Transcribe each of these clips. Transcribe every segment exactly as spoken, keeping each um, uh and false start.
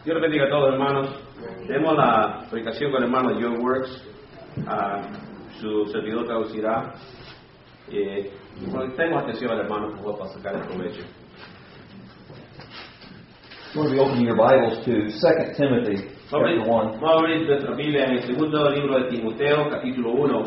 Dios les bendiga a todos, hermanos. Tenemos la predicación con el hermano John Works. Uh, su servidor traducirá. Eh, Prestemos atención al hermano, por favor, para sacar el provecho. You want to be opening your Bibles to Second Timothy, chapter one. Vamos a abrir nuestra Biblia en el segundo libro de Timoteo, capítulo uno.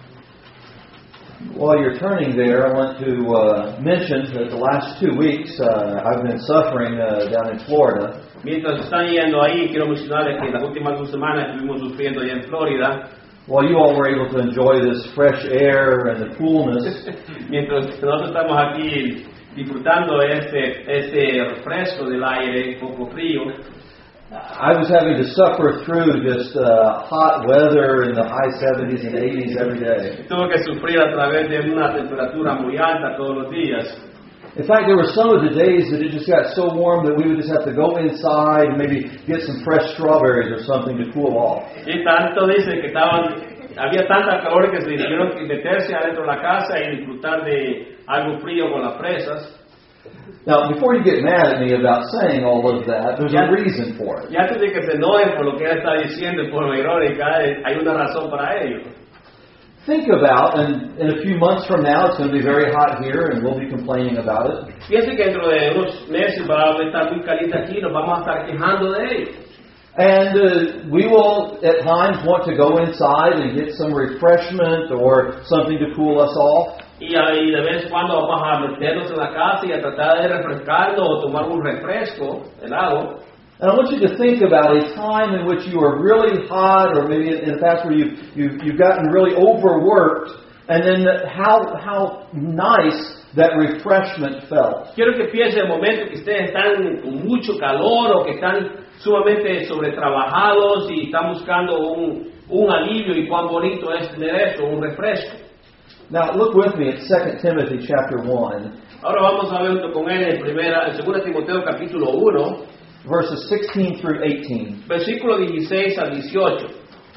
While you're turning there, I want to uh, mention that the last two weeks uh, I've been suffering uh, down in Florida. Mientras están yendo ahí, quiero mencionarles que las últimas dos semanas estuvimos sufriendo allá en Florida. While you all were able to enjoy this fresh air and the coolness, mientras nosotros estamos aquí disfrutando este este refresco del aire, un poco frío, I was having to suffer through just uh, hot weather in the high seventies and eighties every day. Tuve que sufrir a través de una temperatura muy alta todos los días. In fact, there were some of the days that it just got so warm that we would just have to go inside and maybe get some fresh strawberries or something to cool off. Y tanto dice que estaban, había tanta calor que se tuvieron que meterse adentro de la casa y disfrutar de algo frío con las fresas. Now, before you get mad at me about saying all of that, there's a reason for it. Y antes de que se enojen por lo que él está diciendo por irónica, hay una razón para ello. Think about, and in a few months from now, it's going to be very hot here, and we'll be complaining about it. Piense que dentro de unos meses va a estar muy caliente aquí, nos vamos a estar quejando de ello. And uh, we will, at times, want to go inside and get some refreshment or something to cool us off. Y, y de vez en cuando vamos a meternos en la casa y a tratar de refrescarnos o tomar un refresco, helado. And I want you to think about a time in which you were really hot, or maybe in the past where you, you, you've gotten really overworked, and then how, how nice that refreshment felt. Quiero que piensen el momento que ustedes están con mucho calor o que están sumamente sobretrabajados y están buscando un, un alivio, y cuán bonito es tener esto, un refresco. Now look with me at Second Timothy chapter one. Ahora vamos a ver junto con él en primera, en segunda Timoteo capítulo uno, verses sixteen through eighteen. Versículo dieciséis al dieciocho.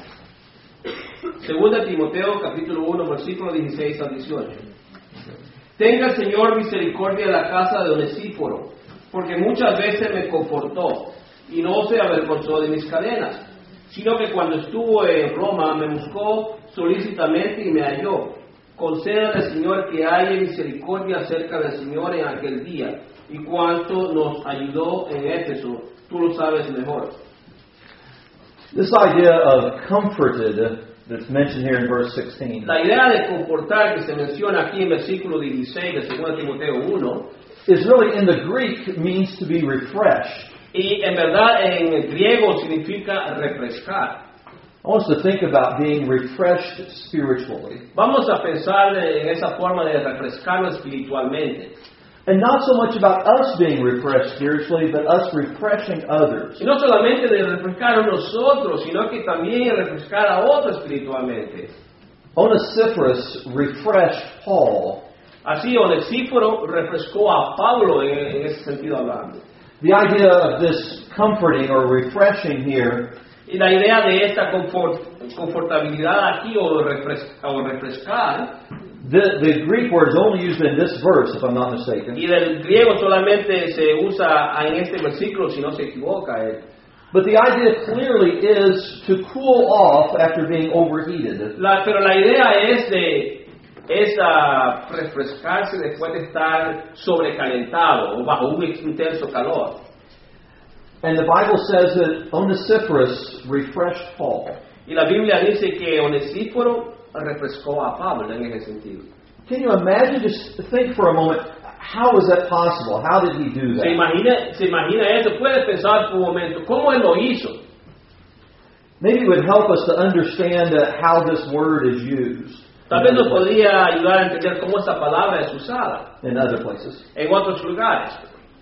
Segunda Timoteo capítulo uno, versículo dieciséis al dieciocho. Tenga el Señor misericordia de la casa de Onesíforo, porque muchas veces me confortó y no se avergonzó de mis cadenas, sino que cuando estuvo en Roma me buscó solícitamente y me halló. Concédale, Señor, que haya misericordia acerca del Señor en aquel día, y cuánto nos ayudó en Éfeso, tú lo sabes mejor. This idea of comforted that's mentioned here in verse sixteen. La idea de confortar que se menciona aquí en versículo dieciséis de segunda Timoteo uno is really in the Greek means to be refreshed. Y en verdad en el griego significa refrescar. I want us to think about being refreshed spiritually. Vamos a pensar en esa forma de refrescarnos espiritualmente. And not so much about us being refreshed spiritually, but us refreshing others. Y no solamente de refrescar a nosotros, sino que también refrescar a otros espiritualmente. Onesiphorus refreshed Paul. Así Onesíforo refrescó a Pablo en, en ese sentido hablando. The idea of this comforting or refreshing here, y la idea de esta confort, confortabilidad aquí o, refres, o refrescar, the, the Greek word is only used in this verse, if I'm not mistaken. Y del griego solamente se usa en este versículo, si no se equivoca. Eh. But the idea clearly is to cool off after being overheated. La, pero la idea es de es uh, refrescarse después de estar sobrecalentado o bajo un intenso calor. And the Bible says that Onesiphorus refreshed Paul. Y la Biblia dice que Onesíforo refrescó a Pablo en ese sentido. Can you imagine, just think for a moment, how is that possible? How did he do that? Se imagina, se imagina eso, puede pensar por un momento, ¿cómo él lo hizo? Maybe it would help us to understand uh, how this word is used. Tal vez nos podría ayudar a entender cómo esta palabra es usada in other places. En otros lugares.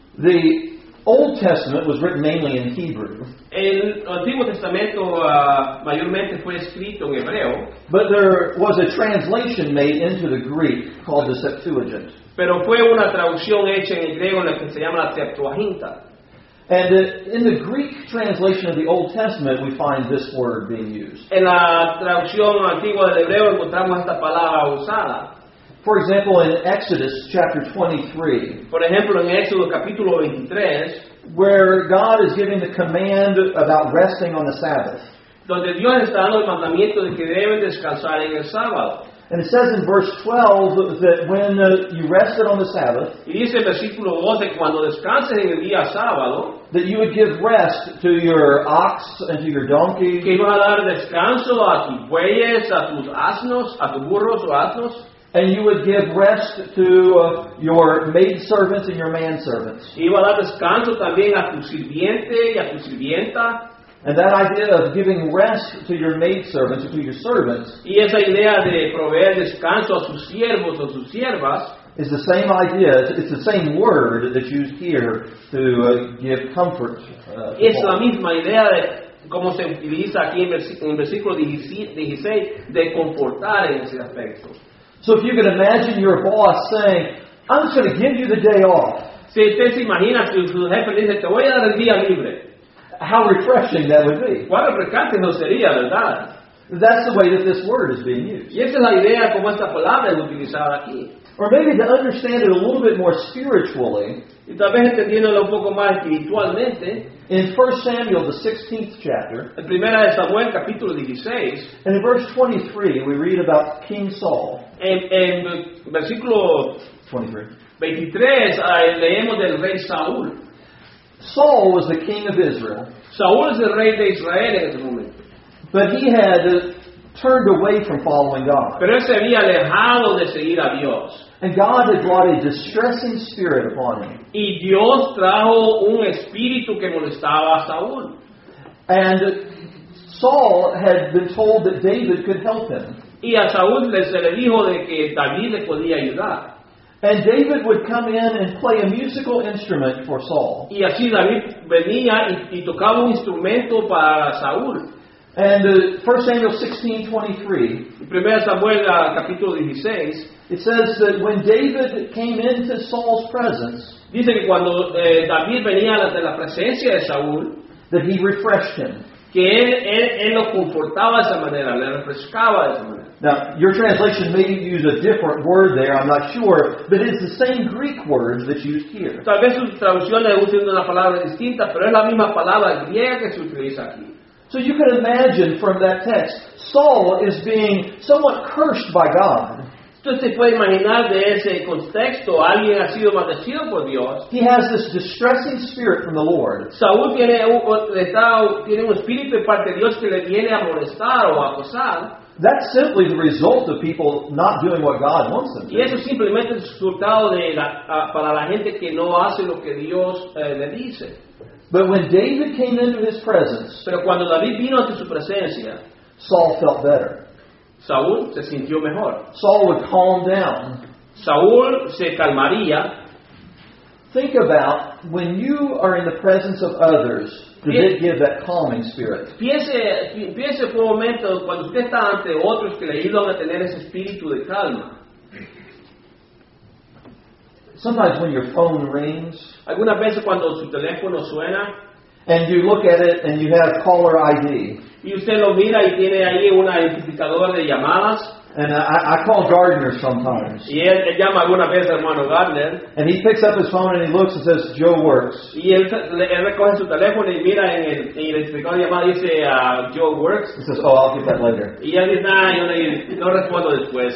The Old Testament was written mainly in Hebrew. El Antiguo Testamento uh, mayormente fue escrito en hebreo. But there was a translation made into the Greek called the Septuagint. Pero fue una traducción hecha en el griego en la que se llama la Septuaginta. And uh, in the Greek translation of the Old Testament, we find this word being used. En la traducción antigua del hebreo encontramos esta palabra usada. For example, in Exodus chapter twenty-three, por ejemplo, en Éxodo capítulo veintitrés, where God is giving the command about resting on the Sabbath. donde Dios está dando el mandamiento de que deben descansar en el sábado. And it says in verse twelve that when uh, you rested on the Sabbath, Y dice el versículo doce, cuando descanses en el día sábado, that you would give rest to your ox and to your donkey, que ibas a dar descanso a tus bueyes, a tus asnos, a tus burros o asnos, and you would give rest to uh, your maidservants and your manservants. iba a dar descanso también a tu sirviente y a tu sirvienta. And that idea of giving rest to your maidservants or to your servants Y esa idea de proveer descanso a sus siervos o sus siervas is the same idea. It's the same word that's used here to uh, give comfort. Uh, to es la Paul. misma idea de cómo se utiliza aquí en vers- en versículo dieciséis de confortar en ese aspecto. So if you can imagine your boss saying, I'm just going to give you the day off. Si usted se imagina que su jefe le dice, te voy a dar el día libre, How refreshing that would be. cuán refrescante no sería, ¿verdad? That's the way that this word is being used. Y esa es la idea como esta palabra es utilizada aquí. Or maybe to understand it a little bit more spiritually, Y tal vez entendiéndolo un poco más espiritualmente, in First Samuel, the sixteenth chapter, en primera de Samuel capítulo dieciséis, and in verse twenty-three, we read about King Saul. en, en versículo twenty-three. veintitrés eh, leemos del rey Saúl. Saul was the king of Israel, Saúl es el rey de Israel en ese momento. but he had uh, turned away from following God. Pero él se había alejado de seguir a Dios. And God had brought a distressing spirit upon him. Y Dios trajo un espíritu que molestaba a Saúl. And Saul had been told that David could help him. Y a Saúl le- se le dijo de que David le podía ayudar. And David would come in and play a musical instrument for Saul. Y así David venía y, y tocaba un instrumento para Saúl. And uh, First Samuel sixteen twenty-three, En primera Samuel ah, capítulo dieciséis, it says that when David came into Saul's presence, dice que cuando eh, David venía ante la presencia de Saúl, that he refreshed him. que él, él, él lo confortaba de esa manera, le refrescaba de esa manera. Now, your translation may use a different word there, I'm not sure, but it's the same Greek word that's used here. Tal vez su traducción le use una palabra distinta, pero es la misma palabra griega que se utiliza aquí. So you can imagine from that text, Saul is being somewhat cursed by God. Entonces se puede imaginar de ese contexto, alguien ha sido maldecido por Dios. He has this distressing spirit from the Lord. Saúl tiene un, está, tiene un espíritu de parte de Dios que le viene a molestar o a acosar. That's simply the result of people not doing what God wants them Y eso to. es simplemente el resultado de la, a- para la gente que no hace lo que Dios eh, le dice. But when David came into his presence, Pero cuando David vino ante su presencia, Saul felt better. Saúl se sintió mejor. Saul would calm down. Saúl se calmaría. Think about when you are in the presence of others, does it give that calming spirit? Piense, pi- piense por un momento cuando usted está ante otros que le ayudan a tener ese espíritu de calma. Sometimes when your phone rings Algunas veces cuando su teléfono suena and you look at it and you have caller I D, y usted lo mira y tiene ahí un identificador de llamadas, and I, I call Gardner sometimes, y él, él llama algunas veces al hermano Gardner, and he picks up his phone and he looks and says, Joe works. y él, le- él recoge su teléfono y mira en el, en el identificador de llamada, dice a Joe Works, He says, oh, I'll get that later. y él dice, ah, yo le- no respondo después.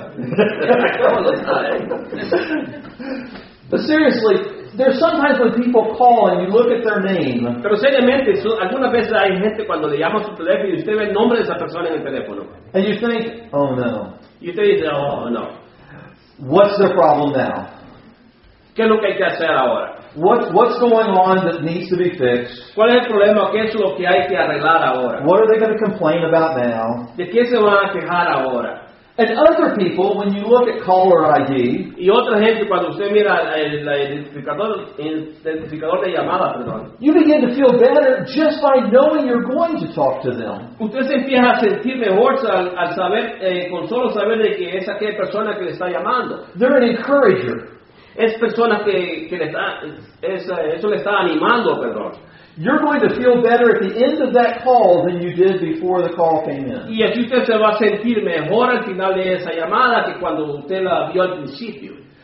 But seriously, there's sometimes when people call and you look at their name Pero seriamente, su- algunas veces hay gente cuando le llama a su teléfono y usted ve el nombre de esa persona en el teléfono. and you think, oh no, Y usted dice, oh, no. what's the problem now? ¿Qué es lo que hay que hacer ahora? What, what's going on that needs to be fixed? ¿Cuál es el problema? ¿Qué es lo que hay que arreglar ahora? What are they going to complain about now? ¿De qué se van a quejar ahora? And other people, when you look at caller I D, Y otra gente, cuando usted mira el, el identificador, el identificador de llamada, perdón, you begin to feel better just by knowing you're going to talk to them. usted se empieza a sentir mejor al, al saber, eh, con solo saber de que es aquella persona que le está llamando. They're an encourager. Es persona que, que le está, es, eh, eso le está animando, perdón. You're going to feel better at the end of that call than you did before the call came in. Y así usted se va a sentir mejor al final de esa llamada que cuando usted la vio al principio.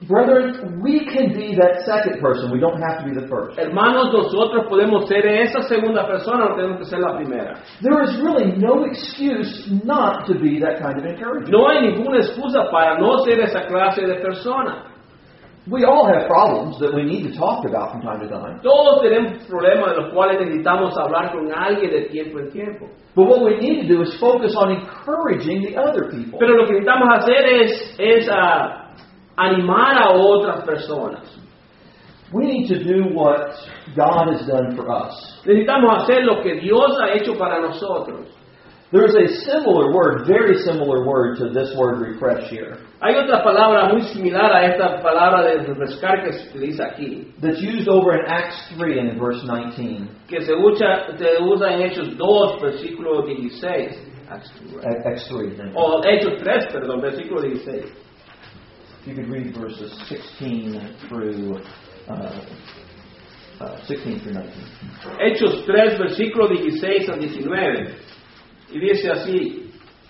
Brethren, we can be that second person. We don't have to be the first. Hermanos, nosotros podemos ser esa segunda persona, no tenemos que ser la primera. There is really no excuse not to be that kind of encouragement. No hay ninguna excusa para no ser esa clase de persona. We all have problems that we need to talk about from time to time. Todos tenemos problemas de los cuales necesitamos hablar con alguien de tiempo en tiempo. But what we need to do is focus on encouraging the other people. Pero lo que necesitamos hacer es, es uh, animar a otras personas. We need to do what God has done for us. Necesitamos hacer lo que Dios ha hecho para nosotros. There is a similar word, very similar word to this word refresh here. Hay otra palabra muy similar a esta palabra de refrescar que se utiliza aquí, That's used over in Acts three and in verse nineteen. que se usa, se usa en Hechos dos, versículo dieciséis. Acts three. thank you. O Hechos tres, perdón, versículo dieciséis. If you could read verses sixteen through uh, uh, sixteen through nineteen. Hechos tres, versículo dieciséis a diecinueve. Y dice así: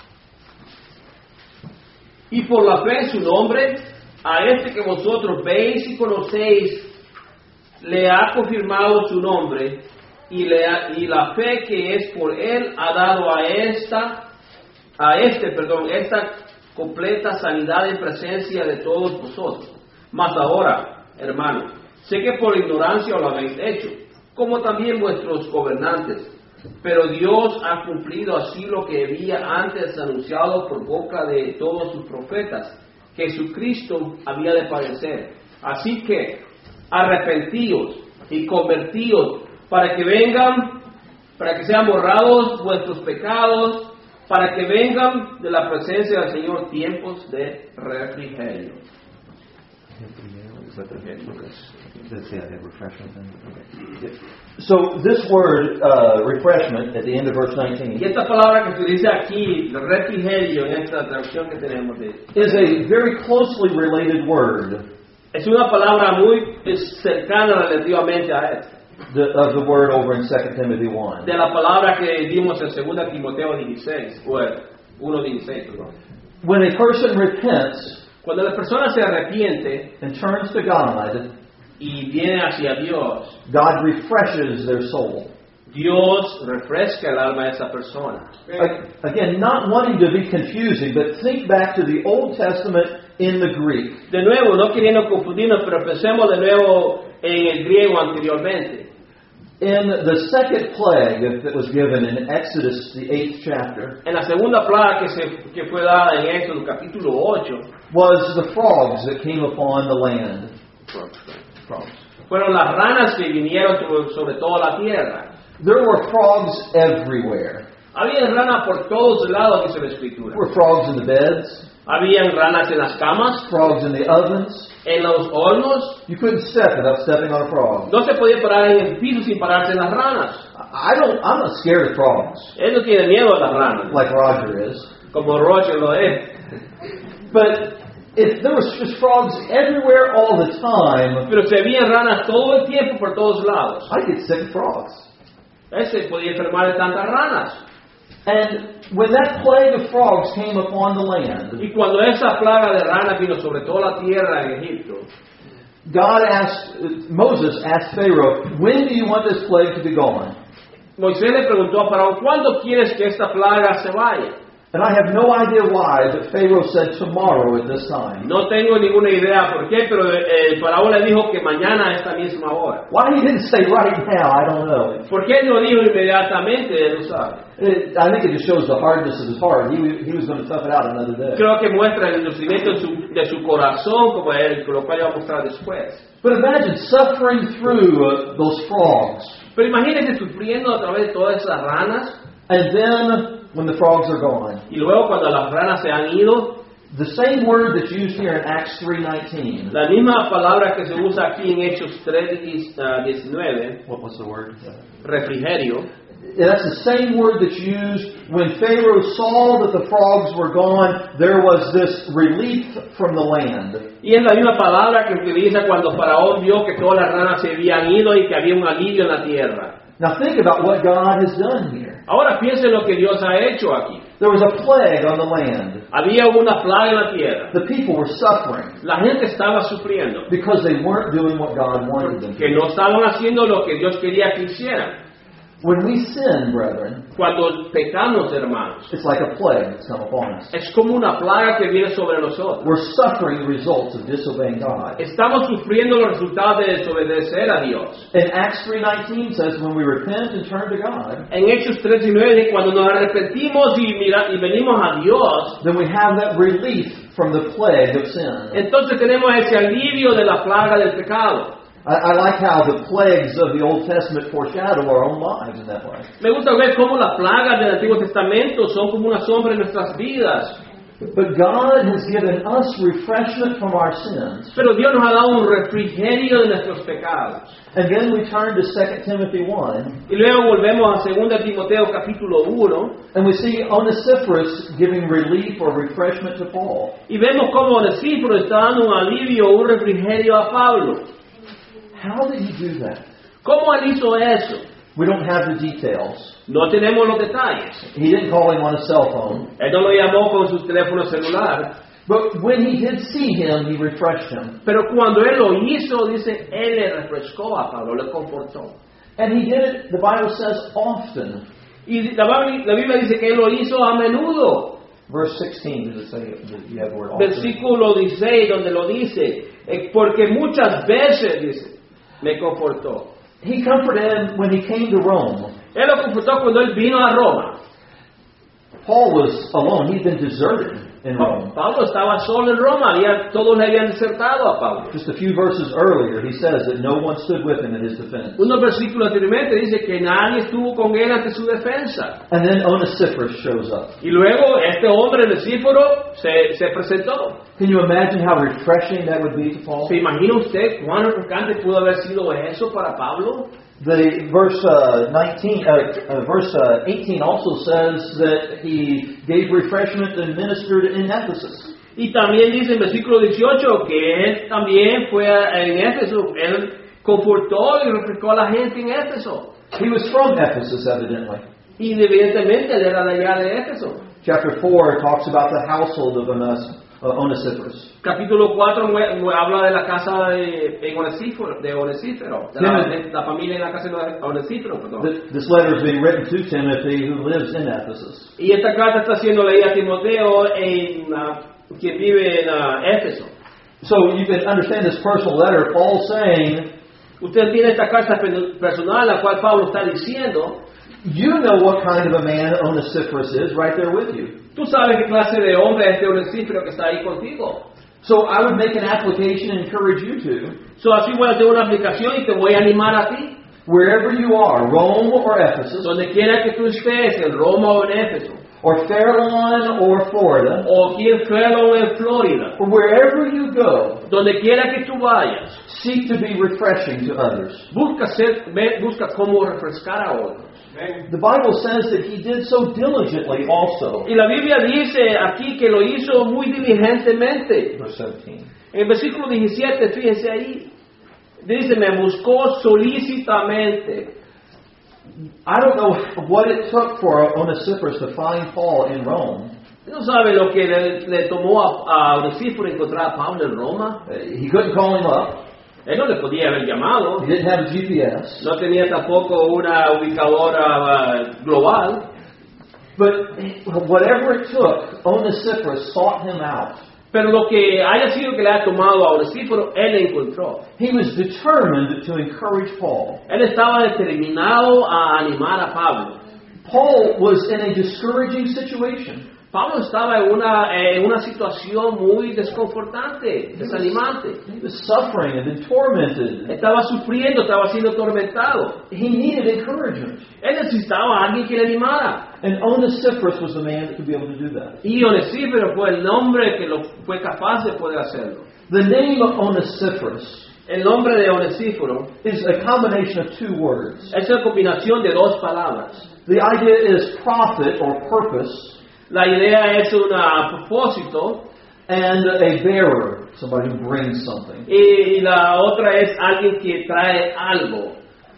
y por la fe en su nombre, a este que vosotros veis y conocéis, le ha confirmado su nombre, y, le ha, y la fe que es por él ha dado a esta, a este, perdón, esta completa sanidad en presencia de todos vosotros. Mas ahora, hermanos, sé que por ignorancia lo habéis hecho, como también vuestros gobernantes. Pero Dios ha cumplido así lo que había antes anunciado por boca de todos sus profetas, que Jesucristo había de padecer. Así que arrepentíos y convertíos para que vengan, para que sean borrados vuestros pecados, para que vengan de la presencia del Señor tiempos de refrigerio. So this word, uh, refreshment, at the end of verse nineteen, Y esta palabra que se dice aquí, refrigerio, en esta traducción que tenemos, de, is a very closely related word es una palabra muy cercana relativamente a esta, the, of the word over in Second Timothy one. de la palabra que vimos en segunda Timoteo dieciséis, o uno dieciséis, perdón. When a person repents Cuando la persona se arrepiente and turns to God, y viene hacia Dios, God refreshes their soul. Dios refresca el alma de esa persona. Again, not wanting to be confusing, but think back to the Old Testament in the Greek. De nuevo, no queriendo confundirnos, pero pensemos de nuevo en el griego anteriormente. In the second plague that was given in Exodus, the eighth chapter, En la segunda plaga que, se, que fue dada en Éxodo capítulo ocho, was the frogs that came upon the land. Frogs. fueron las ranas que vinieron sobre, sobre toda la tierra. There were frogs everywhere. Había ranas por todos lados, dice la Escritura. There were frogs in the beds, Habían ranas en las camas, frogs in the ovens. en los hornos. You couldn't step without stepping on a frog. No se podía parar en el piso sin pararse en las ranas. I don't. I'm not scared of frogs Él no tiene miedo a las ranas, like Roger is. como Roger lo es. But if there was just frogs everywhere all the time, Pero se veían ranas todo el tiempo por todos lados. I'd get sick of frogs. Él se podía enfermar de tantas ranas. And when that plague of frogs came upon the land, Y cuando esa plaga de ranas vino sobre toda la tierra en Egipto, God asked, Moses asked Pharaoh, when do you want this plague to be gone? Moisés le preguntó a Faraón, ¿cuándo quieres que esta plaga se vaya? And I have no idea why, but Pharaoh said tomorrow at this time. No tengo ninguna idea por qué, pero el Faraón le dijo que mañana a esta misma hora. Why he didn't say right now, I don't know. ¿Por qué no dijo inmediatamente? Él no sabe. It, I think it just shows the hardness of his heart. He, he was going to tough it out another day. Creo que muestra el endurecimiento de su, de su corazón, como él, lo cual va a mostrar después. But imagine suffering through uh, those frogs. Pero imagínense sufriendo a través de todas esas ranas, And then, when the frogs are gone, y luego cuando las ranas se han ido, the same word that's used here in Acts three nineteen. la misma palabra que se usa aquí en Hechos tres diecinueve, What was the word? refrigerio, That's the same word that's used when Pharaoh saw that the frogs were gone. There was this relief from the land. y es la misma palabra que utiliza cuando Faraón vio que todas las ranas se habían ido y que había un alivio en la tierra. Now think about what God has done here. Ahora piensen lo que Dios ha hecho aquí. There was a plague on the land. Había una plaga en la tierra. The people were suffering La gente estaba sufriendo because they weren't doing what God wanted them to que do. no estaban haciendo lo que Dios quería que hicieran. When we sin, brethren, Cuando pecamos, hermanos, it's like a plague that's come upon us. es como una plaga que viene sobre nosotros. We're suffering the results of disobeying God. Estamos sufriendo los resultados de desobedecer a Dios. And Acts three nineteen says when we repent and turn to God, En Hechos tres y nueve, cuando nos arrepentimos y, mira, y venimos a Dios, then we have that relief from the plague of sin. entonces tenemos ese alivio de la plaga del pecado. I, I like how the plagues of the Old Testament foreshadow our own lives in that way. Me gusta ver cómo las plagas del Antiguo Testamento son como una sombra en nuestras vidas. But God has given us refreshment from our sins. Pero Dios nos ha dado un refrigerio de nuestros pecados. And then we turn to Second Timothy one, Y luego volvemos a Segunda Timoteo capítulo uno and we see Onesiphorus giving relief or refreshment to Paul. y vemos cómo Onesíforo está dando un alivio, un refrigerio a Pablo. How did he do that? ¿Cómo él hizo eso? We don't have the details. No tenemos los detalles. He didn't call him on a cell phone. Él no lo llamó con su teléfono celular. But when he did see him, he refreshed him. Pero cuando él lo hizo, dice, él le refrescó a Pablo, le confortó. And he did it, the Bible says, often. Y la Biblia, la Biblia dice que él lo hizo a menudo. Verse sixteen, does it say that you have the word often? Versículo dieciséis, donde lo dice, eh, porque muchas veces, dice, me confortó. He comforted him when he came to Rome. Él lo confortó cuando él vino a Roma. Paul was alone. He'd been deserted in Rome. Pablo estaba solo en Roma, había, todos le habían desertado a Pablo. Just a few verses earlier, he says that no one stood with him in his defense. Unos versículos anteriormente dice que nadie estuvo con él ante su defensa. And then Onesiphorus shows up. Y luego este hombre, Onesíforo, se, se presentó. Can you imagine how refreshing that would be to Paul? ¿Se imagina usted cuán refrescante pudo haber sido eso para Pablo? The verse uh, nineteen, uh, uh, verse uh, eighteen also says that he gave refreshment and ministered in Ephesus. Y también dice en versículo dieciocho que él también fue a- en Éfeso, él confortó y refrescó a la gente en Éfeso. He was from Ephesus, evidently. Y evidentemente él era de allá de Éfeso. Chapter four talks about the household of Ones- uh, Onesiphorus. Capítulo cuatro mue- mue- habla de la casa de, en Onesíforo, de Onesífero, de la, Timothy. de la familia en la casa de Onesífero, perdón. Th- This letter is being written to Timothy, who lives in Ephesus. Y esta carta está siendo leída a Timoteo, en, ah, que vive en ah, Éfeso. So you can understand this personal letter. Paul's saying, Usted tiene esta carta pe- personal, la cual Pablo está diciendo, you know what kind of a man Onesiphorus is right there with you. tú sabes qué clase de hombre es este Onesífero que está ahí contigo. So I would make an application and encourage you to, So, así voy a hacer una aplicación y te voy a animar a ti, wherever you are, Rome or Ephesus, donde quiera que tú estés, en Roma o en Éfeso, or Fairlawn or Florida, o aquí en Fairlawn o en Florida, or wherever you go, donde quiera que tú vayas, seek to be refreshing to others. busca, ser, ve- busca cómo refrescar a otros. The Bible says that he did so diligently also. Y la Biblia dice aquí que lo hizo muy diligentemente. Verse seventeen. En el versículo diecisiete, fíjense ahí, dice, me buscó solícitamente. I don't know what it took for Onesiphorus to find Paul in Rome. ¿No sabe lo que le, le tomó a, a Onesíforo encontrar a Pablo en Roma? Uh, He couldn't call him up. Él no le podía haber llamado. He didn't have a G P S. No tenía tampoco una ubicadora uh, global. But whatever it took, Onesiphorus sought him out. Pero lo que haya sido que le ha tomado a Onesíforo, él le encontró. He was determined to encourage Paul. Él estaba determinado a animar a Pablo. Paul was in a discouraging situation. Pablo estaba en una, en una situación muy desconfortante, desanimante. He was suffering and been tormented. Estaba sufriendo, estaba siendo atormentado. He needed encouragement. Él necesitaba a alguien que le animara. And Onesiphorus was the man that could be able to do that. Y Onesíforo fue el nombre que lo, fue capaz de poder hacerlo. The name of Onesiphorus El nombre de Onesíforo is a combination of two words. es una combinación de dos palabras. The idea is profit or purpose, La idea es un propósito and a bearer, somebody who brings something. y la otra es alguien que trae algo.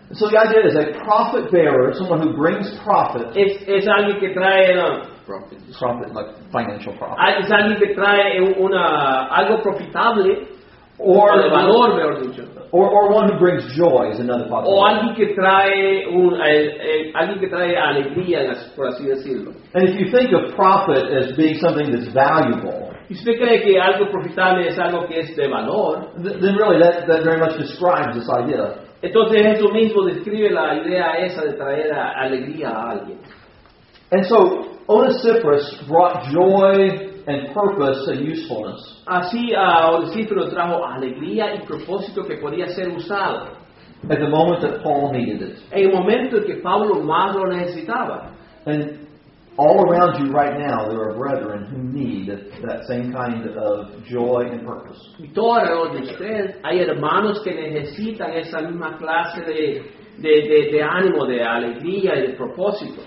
So the idea is a profit bearer, someone who brings profit. Es, es alguien que trae uh, profit. Profit, like financial profit. Es alguien que trae una, algo profitable Or, o de valor, mejor dicho. Or, or one who brings joy is another possibility. O alguien que trae un, eh, eh, alguien que trae alegría, por así decirlo. And if you think of profit as being something that's valuable, Y si usted cree que algo profitable es algo que es de valor, th- then really that, that very much describes this idea. entonces eso mismo describe la idea esa de traer a, alegría a alguien. And so Onesiphorus brought joy and purpose and usefulness. Así a Onesíforo trajo alegría y propósito que podía ser usado At the moment that Paul needed it. en el momento en que Pablo más lo necesitaba. And all around you right now, there are brethren who need that same kind of joy and purpose. Y todo alrededor de usted hay hermanos que necesitan esa misma clase de, de, de, de ánimo, de alegría y de propósito.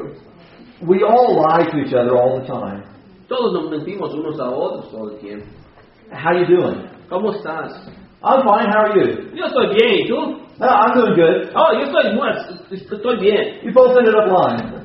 We all lie to each other all the time. Todos nos mentimos unos a otros todo el tiempo. How you doing? ¿Cómo estás? I'm fine. How are you? Yo estoy bien, ¿y tú? No, I'm doing good. Oh, yo estoy, muy- estoy bien. You both ended up lying.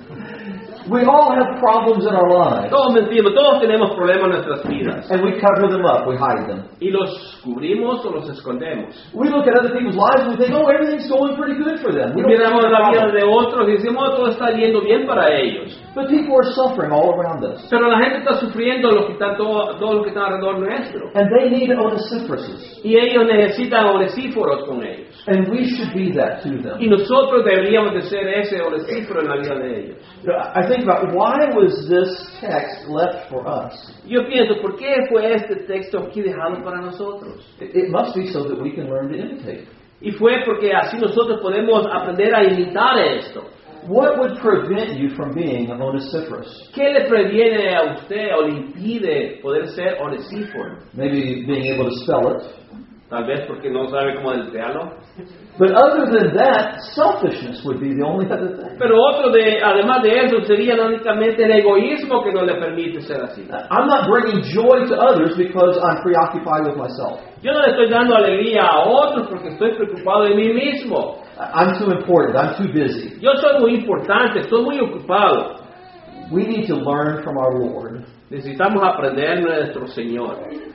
We all have problems in our lives. Todos mentimos, todos tenemos problemas en nuestras vidas. And we cover them up. We hide them. Y los cubrimos o los escondemos. We look at other people's lives and we think, oh, everything's going pretty good for them. Y We don't miramos have la vida problems. de otros y decimos, oh, todo está yendo bien para ellos. But people are suffering all around us. Pero la gente está sufriendo lo que está todo, todo lo que está alrededor nuestro. And they need Onesiphorus. Y ellos necesitan onesíforos con ellos. And we should be that to them. Y nosotros deberíamos de ser ese onesíforo en la vida de ellos. I think about why was this text left for us? Yo pienso, ¿por qué fue este texto aquí dejado para nosotros? It it must be so that we can learn to imitate. Y fue porque así nosotros podemos aprender a imitar esto. What would prevent you from being an Onesiphorus? ¿Qué le previene a usted o le impide poder ser onesíforo? Maybe being able to spell it. Tal vez porque no sabe cómo deletrearlo. But other than that, selfishness would be the only other thing. Pero otro, de, además de eso, sería únicamente el egoísmo que no le permite ser así. I'm not bringing joy to others because I'm preoccupied with myself. Yo no le estoy dando alegría a otros porque estoy preocupado de mí mismo. I'm too important. I'm too busy. Yo soy muy importante, estoy muy ocupado. We need to learn from our Lord. Necesitamos aprender de nuestro Señor.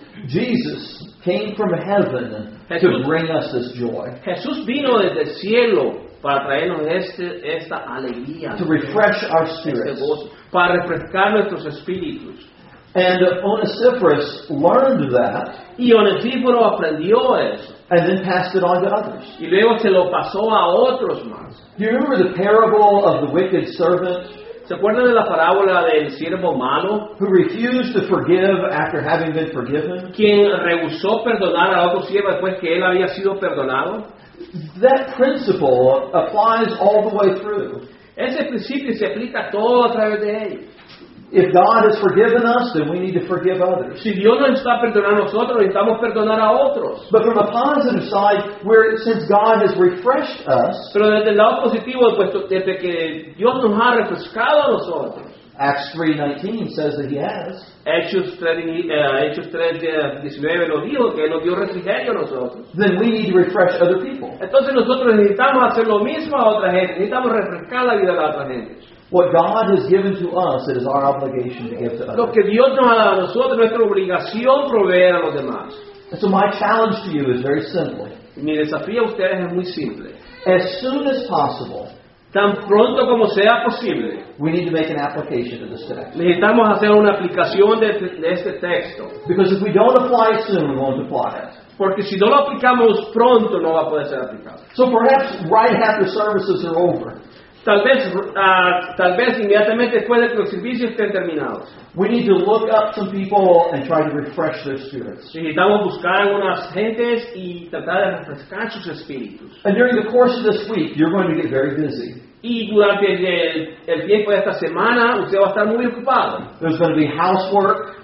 Jesus came from heaven to Jesús- bring us this joy, Jesús vino desde el cielo para traernos este, esta alegría, to refresh our este spirits. gozo, para refrescar nuestros espíritus. And Onesiphorus learned that Y Onesíforo aprendió eso. and then passed it on to others. Y luego se lo pasó a otros más. Do you remember the parable of the wicked servant ¿Se acuerdan de la parábola del siervo malo? who refused to forgive after having been forgiven? Quien rehusó perdonar a otro siervo después que él había sido perdonado. That principle applies all the way through. Ese principio se aplica todo a través de ellos. If God has forgiven us, then we need to forgive others. Si Dios nos está perdonando a nosotros, necesitamos perdonar a otros. But from a positive side, where since God has refreshed us, Pero desde el lado positivo, puesto desde que Dios nos ha refrescado a nosotros. Acts three nineteen says that He has. Hechos tres, eh, Hechos tres diecinueve nos dijo que Él nos dio refrigerio a nosotros. Then we need to refresh other people. Entonces nosotros necesitamos hacer lo mismo a otra gente. Necesitamos refrescar la vida de la otra gente. What God has given to us, it is our obligation to give to Lo others. que Dios nos ha dado a nosotros, nuestra obligación proveer a los demás. And so my challenge to you is very simple. Mi desafío a ustedes es muy simple. As soon as possible, Tan pronto como sea posible, we need to make an application to this text. necesitamos hacer una aplicación de, de este texto. Because if we don't apply it soon, we won't apply it. Porque si no lo aplicamos pronto, no va a poder ser aplicado. So perhaps right after services are over, Tal vez, uh, tal vez inmediatamente después de que los servicios estén terminados. we need to look up some people and try to refresh their spirits. Necesitamos buscar algunas gentes y tratar de refrescar sus espíritus. And during the course of this week, you're going to get very busy. Y durante el, el tiempo de esta semana, usted va a estar muy ocupado. There's going to be housework.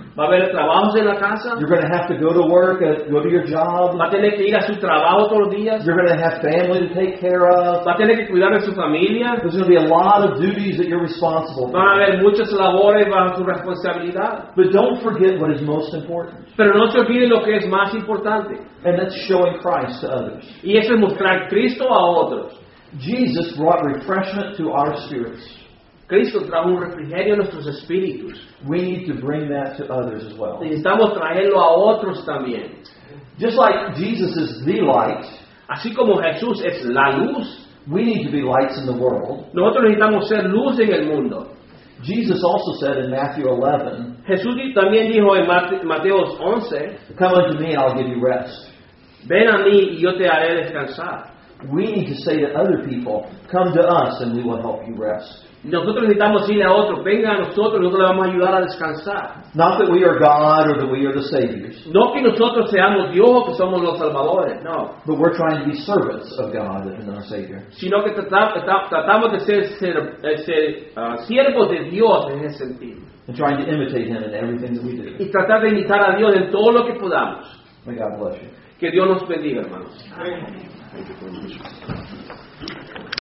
Va a haber trabajos en la casa. You're going to have to go to work, uh, go to your job. Va a tener que ir a su trabajo todos los días. You're going to have family to take care of. Va a tener que cuidar de su familia. There's going to be a lot of duties that you're responsible Van a for. haber muchas labores bajo su responsabilidad. But don't forget what is most important. Pero no se olvide lo que es más importante. And that's showing Christ to others. Y eso es mostrar Cristo a otros. Jesus brought refreshment to our spirits. Cristo trajo un refrigerio a nuestros espíritus. We need to bring that to others as well. Necesitamos traerlo a otros también. Just like Jesus is the light, Así como Jesús es la luz, we need to be lights in the world. nosotros necesitamos ser luz en el mundo. Jesus also said in Matthew eleven, Jesús también dijo en Mate- Mateo once, "Come unto me and I'll give you rest." ven a mí y yo te haré descansar. We need to say to other people, "Come to us and we will help you rest." Nosotros necesitamos decirle a otros, venga a nosotros, nosotros le vamos a ayudar a descansar. Not that we are God or that we are the Saviors, No que nosotros seamos Dios o que somos los salvadores, no. but we're trying to be servants of God and our Savior. Sino que trata- trata- tratamos de ser, ser, eh, ser, ah, siervos de Dios en ese sentido. And trying to imitate Him in everything that we do. Y tratar de imitar a Dios en todo lo que podamos. May God bless you. Que Dios nos bendiga, hermanos.